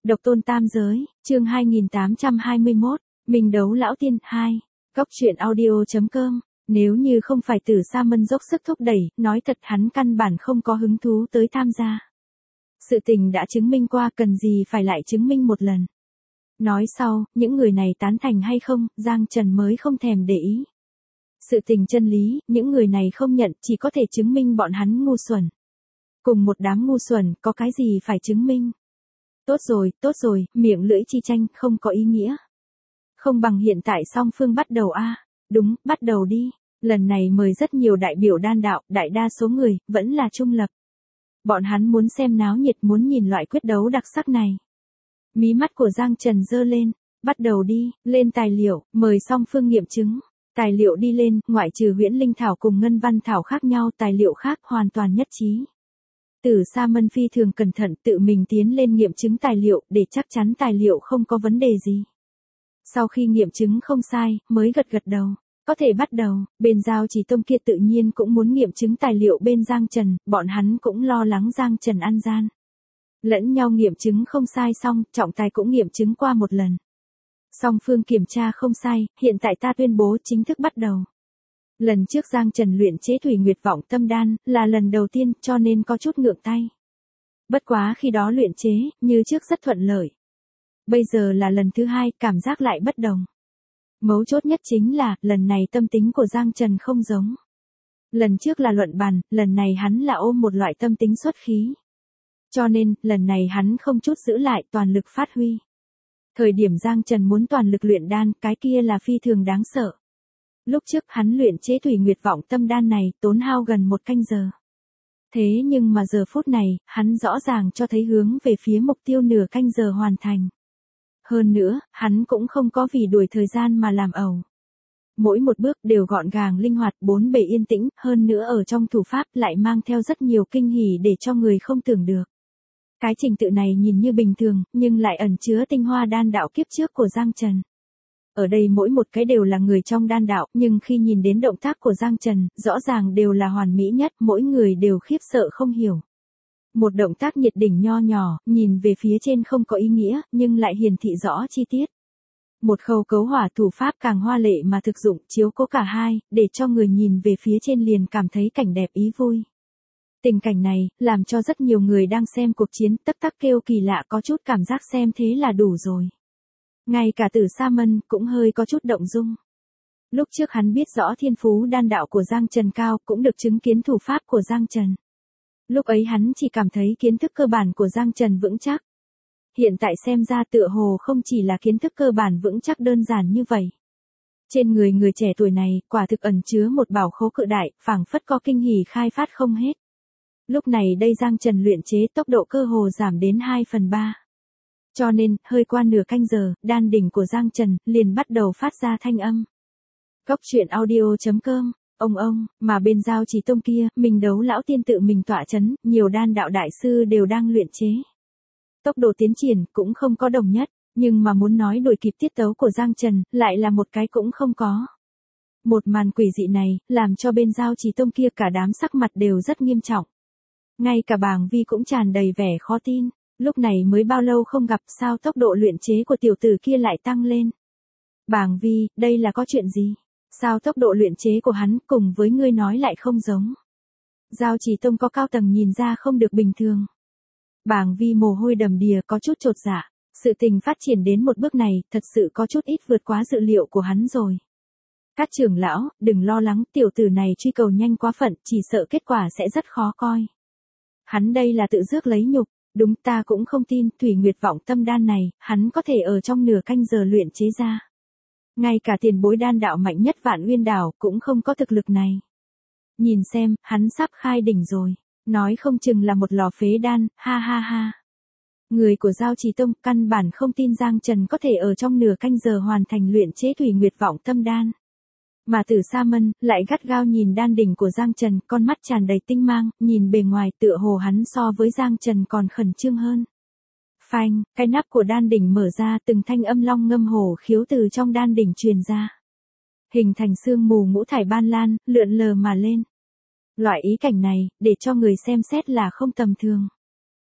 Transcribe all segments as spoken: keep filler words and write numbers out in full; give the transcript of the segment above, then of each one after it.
Độc tôn tam giới, chương hai nghìn tám trăm hai mươi mốt, mình đấu lão tiên hai. Góc truyện audio.com. Nếu như không phải Tử Sa Mân dốc sức thúc đẩy, nói thật hắn căn bản không có hứng thú tới tham gia. Sự tình đã chứng minh qua, cần gì phải lại chứng minh một lần. Nói sau, những người này tán thành hay không, Giang Trần mới không thèm để ý. Sự tình chân lý, những người này không nhận, chỉ có thể chứng minh bọn hắn ngu xuẩn. Cùng một đám ngu xuẩn, có cái gì phải chứng minh. Tốt rồi, tốt rồi, miệng lưỡi chi tranh, không có ý nghĩa. Không bằng hiện tại song phương bắt đầu a à. Đúng, bắt đầu đi. Lần này mời rất nhiều đại biểu đan đạo, đại đa số người, vẫn là trung lập. Bọn hắn muốn xem náo nhiệt, muốn nhìn loại quyết đấu đặc sắc này. Mí mắt của Giang Trần giơ lên, bắt đầu đi, lên tài liệu, mời song phương nghiệm chứng. Tài liệu đi lên, ngoại trừ huyễn linh thảo cùng ngân văn thảo khác nhau, tài liệu khác hoàn toàn nhất trí. Tử Sa Mân phi thường cẩn thận tự mình tiến lên nghiệm chứng tài liệu để chắc chắn tài liệu không có vấn đề gì. Sau khi nghiệm chứng không sai, mới gật gật đầu. Có thể bắt đầu, bên Giao Chỉ Tông kia tự nhiên cũng muốn nghiệm chứng tài liệu bên Giang Trần, bọn hắn cũng lo lắng Giang Trần ăn gian. Lẫn nhau nghiệm chứng không sai xong, trọng tài cũng nghiệm chứng qua một lần. Song phương kiểm tra không sai, hiện tại ta tuyên bố chính thức bắt đầu. Lần trước Giang Trần luyện chế Thủy Nguyệt Vọng Tâm Đan, là lần đầu tiên cho nên có chút ngượng tay. Bất quá khi đó luyện chế, như trước rất thuận lợi. Bây giờ là lần thứ hai, cảm giác lại bất đồng. Mấu chốt nhất chính là, lần này tâm tính của Giang Trần không giống. Lần trước là luận bàn, lần này hắn là ôm một loại tâm tính xuất khí. Cho nên, lần này hắn không chút giữ lại, toàn lực phát huy. Thời điểm Giang Trần muốn toàn lực luyện đan, cái kia là phi thường đáng sợ. Lúc trước hắn luyện chế Thủy Nguyệt Vọng Tâm Đan này, tốn hao gần một canh giờ. Thế nhưng mà giờ phút này, hắn rõ ràng cho thấy hướng về phía mục tiêu nửa canh giờ hoàn thành. Hơn nữa, hắn cũng không có vì đuổi thời gian mà làm ẩu. Mỗi một bước đều gọn gàng linh hoạt, bốn bề yên tĩnh, hơn nữa ở trong thủ pháp lại mang theo rất nhiều kinh hỉ để cho người không tưởng được. Cái trình tự này nhìn như bình thường, nhưng lại ẩn chứa tinh hoa đan đạo kiếp trước của Giang Trần. Ở đây mỗi một cái đều là người trong đan đạo, nhưng khi nhìn đến động tác của Giang Trần, rõ ràng đều là hoàn mỹ nhất, mỗi người đều khiếp sợ không hiểu. Một động tác nhiệt đỉnh nho nhỏ, nhìn về phía trên không có ý nghĩa, nhưng lại hiển thị rõ chi tiết. Một khâu cấu hỏa thủ pháp càng hoa lệ mà thực dụng, chiếu cố cả hai, để cho người nhìn về phía trên liền cảm thấy cảnh đẹp ý vui. Tình cảnh này, làm cho rất nhiều người đang xem cuộc chiến, tắc tắc kêu kỳ lạ, có chút cảm giác xem thế là đủ rồi. Ngay cả Tử Sa Mân cũng hơi có chút động dung. Lúc trước hắn biết rõ thiên phú đan đạo của Giang Trần cao, cũng được chứng kiến thủ pháp của Giang Trần. Lúc ấy hắn chỉ cảm thấy kiến thức cơ bản của Giang Trần vững chắc. Hiện tại xem ra tựa hồ không chỉ là kiến thức cơ bản vững chắc đơn giản như vậy. Trên người người trẻ tuổi này, quả thực ẩn chứa một bảo khố cự đại, phảng phất có kinh hỉ khai phát không hết. Lúc này đây Giang Trần luyện chế tốc độ cơ hồ giảm đến hai phần ba. Cho nên, hơi qua nửa canh giờ, đan đỉnh của Giang Trần liền bắt đầu phát ra thanh âm. Góc truyện audio.com. Ông ông, mà bên Giao Chỉ Tông kia, mình đấu lão tiên tự mình tọa chấn, nhiều đan đạo đại sư đều đang luyện chế. Tốc độ tiến triển cũng không có đồng nhất, nhưng mà muốn nói đuổi kịp tiết tấu của Giang Trần, lại là một cái cũng không có. Một màn quỷ dị này, làm cho bên Giao Chỉ Tông kia cả đám sắc mặt đều rất nghiêm trọng. Ngay cả Bàng Vi cũng tràn đầy vẻ khó tin, lúc này mới bao lâu không gặp sao tốc độ luyện chế của tiểu tử kia lại tăng lên. Bàng Vi, đây là có chuyện gì? Sao tốc độ luyện chế của hắn cùng với ngươi nói lại không giống? Giao Chỉ Tông có cao tầng nhìn ra không được bình thường. Bàng Vi mồ hôi đầm đìa có chút chột dạ, sự tình phát triển đến một bước này thật sự có chút ít vượt quá dự liệu của hắn rồi. Các trưởng lão, đừng lo lắng, tiểu tử này truy cầu nhanh quá phận, chỉ sợ kết quả sẽ rất khó coi. Hắn đây là tự rước lấy nhục, đúng ta cũng không tin Thủy Nguyệt Vọng Tâm Đan này, hắn có thể ở trong nửa canh giờ luyện chế ra. Ngay cả tiền bối đan đạo mạnh nhất Vạn Uyên Đảo cũng không có thực lực này. Nhìn xem, hắn sắp khai đỉnh rồi, nói không chừng là một lò phế đan, ha ha ha. Người của Giao Chỉ Tông căn bản không tin Giang Trần có thể ở trong nửa canh giờ hoàn thành luyện chế Thủy Nguyệt Vọng Tâm Đan. Mà Tử Sa Mân lại gắt gao nhìn đan đỉnh của Giang Trần, con mắt tràn đầy tinh mang, nhìn bề ngoài tựa hồ hắn so với Giang Trần còn khẩn trương hơn. Phanh, cái nắp của đan đỉnh mở ra, từng thanh âm long ngâm hổ khiếu từ trong đan đỉnh truyền ra. Hình thành sương mù ngũ thải ban lan, lượn lờ mà lên. Loại ý cảnh này, để cho người xem xét là không tầm thường.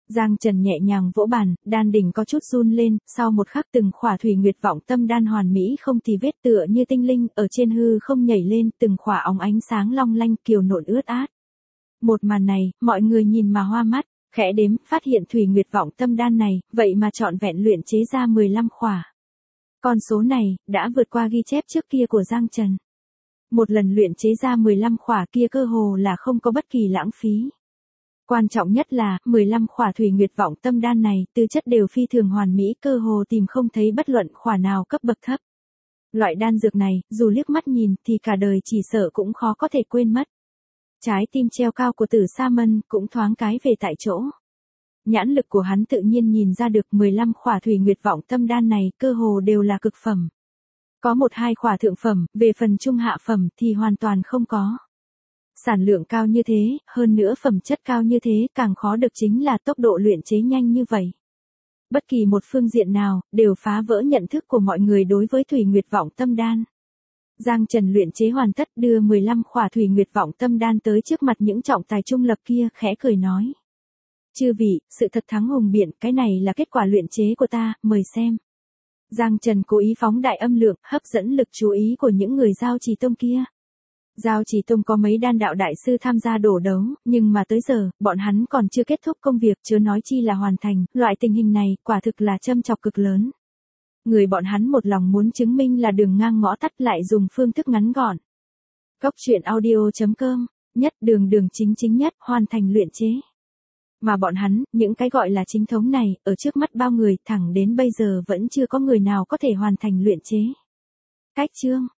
Giang Trần nhẹ nhàng vỗ bàn, đan đỉnh có chút run lên, sau một khắc từng khỏa thủy nguyệt vọng tâm đan hoàn mỹ không tì vết tựa như tinh linh, ở trên hư không nhảy lên, từng khỏa óng ánh sáng long lanh kiều nộn ướt át. Một màn này, mọi người nhìn mà hoa mắt, khẽ đếm, phát hiện thủy nguyệt vọng tâm đan này, vậy mà trọn vẹn luyện chế ra mười lăm khỏa. Con số này, đã vượt qua ghi chép trước kia của Giang Trần. Một lần luyện chế ra mười lăm khỏa kia cơ hồ là không có bất kỳ lãng phí. Quan trọng nhất là, mười lăm khỏa thủy nguyệt vọng tâm đan này, tư chất đều phi thường hoàn mỹ, cơ hồ tìm không thấy bất luận khỏa nào cấp bậc thấp. Loại đan dược này, dù liếc mắt nhìn, thì cả đời chỉ sợ cũng khó có thể quên mất. Trái tim treo cao của Tử Sa Mân, cũng thoáng cái về tại chỗ. Nhãn lực của hắn tự nhiên nhìn ra được mười lăm khỏa thủy nguyệt vọng tâm đan này, cơ hồ đều là cực phẩm. Có một hai khỏa thượng phẩm, về phần trung hạ phẩm, thì hoàn toàn không có. Sản lượng cao như thế, hơn nữa phẩm chất cao như thế, càng khó được chính là tốc độ luyện chế nhanh như vậy. Bất kỳ một phương diện nào, đều phá vỡ nhận thức của mọi người đối với thủy nguyệt vọng tâm đan. Giang Trần luyện chế hoàn tất, đưa mười lăm khỏa thủy nguyệt vọng tâm đan tới trước mặt những trọng tài trung lập kia, khẽ cười nói. Chư vị, sự thật thắng hùng biện, cái này là kết quả luyện chế của ta, mời xem. Giang Trần cố ý phóng đại âm lượng, hấp dẫn lực chú ý của những người Giao Trì Tông kia. Giao Trì Tông có mấy đan đạo đại sư tham gia đổ đấu, nhưng mà tới giờ, bọn hắn còn chưa kết thúc công việc, chớ nói chi là hoàn thành, loại tình hình này, quả thực là châm chọc cực lớn. Người bọn hắn một lòng muốn chứng minh là đường ngang ngõ tắt, lại dùng phương thức ngắn gọn. Cốc truyện audio chấm com, nhất đường đường chính chính nhất, hoàn thành luyện chế. Mà bọn hắn, những cái gọi là chính thống này, ở trước mắt bao người, thẳng đến bây giờ vẫn chưa có người nào có thể hoàn thành luyện chế. Cách chương